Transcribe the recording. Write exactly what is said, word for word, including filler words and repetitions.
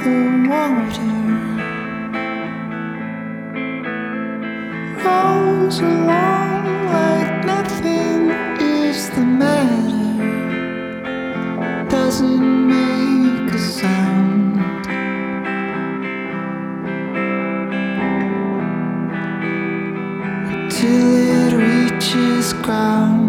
the water rolls along like nothing is the matter, doesn't make a sound. Till it reaches ground.